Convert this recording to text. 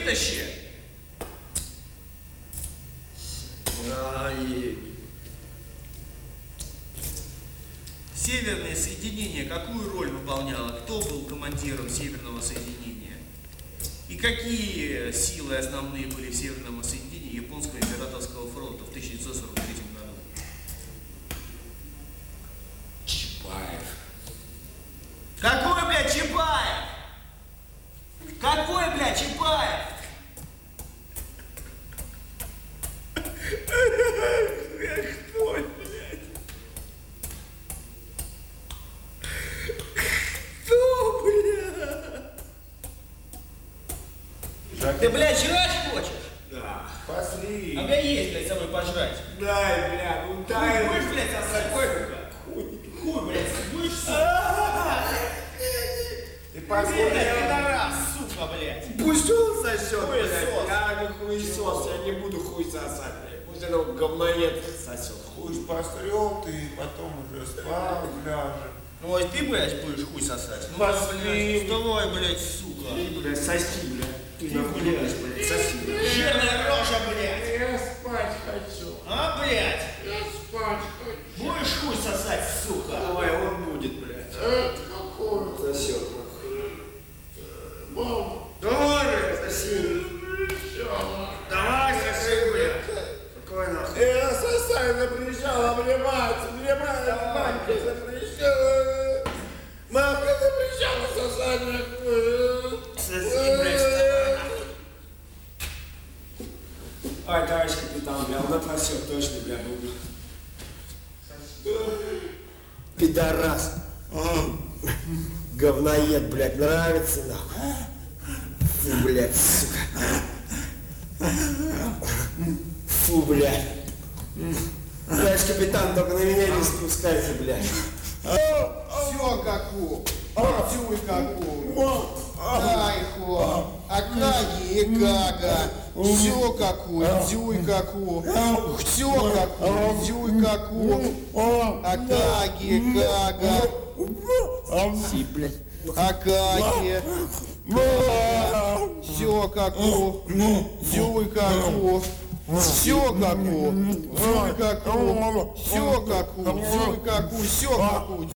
вытащи. Северное соединение какую роль выполняло? Кто был командиром Северного соединения? И какие силы основные были в Северном соединении Японского императорского фронта в 1943 году? Чапаев. Какой, блядь, Чапаев? Какой, блядь, Чапаев? Кто, блядь? Кто, блядь? Ты, блядь, жрать хочешь? Да. Пошли. А у меня есть, блядь, с собой пожрать. Дай, бля, ну дай. Хуй будешь, блядь, сосать? Хуй, блядь, будешь сосать? Ты Блядь, посмотри. пидорас, сука, блядь. Пусть он сосет, Хуй блядь. сос. Я не хуесос, я не буду хуй сосать, блядь. Пусть этого говноед сосет. Хуй пострел ты, потом уже спал, ляжешь. Ой, ты, блядь, будешь хуй сосать? Ну, Пошли. блядь, вставай, блядь, сука. Ты, блядь, соси, блядь. Ты нахуй, блядь, соси. Жирная рожа, блядь. Я спать хочу. А, блядь? Я спать хочу. Будешь хуй сосать, сука? Давай, он будет, блядь. Это какой? Сосет, нахуй. Мама. Давай, блядь, соси. Давай, соси, блядь. Какой нахуй? Сосай запрещал, обнимать, мамка запрещала. Мамка запрещала сосать, нахуй. Соси, блядь, вставай, нахуй. Ай, товарищ капитан, бля, он отсосет точно, бля, буду. Пидорас. Говноед, блядь, нравится, нахуй. Фу, блядь, сука. Фу, блядь. Товарищ капитан, только на меня не спускайте, блядь. Все каку, тюй каку, айхо, акаги и кага, все каку, тюй каку, все каку, тюй каку, акаги, кага, си, блядь, акаги, все каку, тюй каку. Все каку, все каку, все каку, все каку, все каку.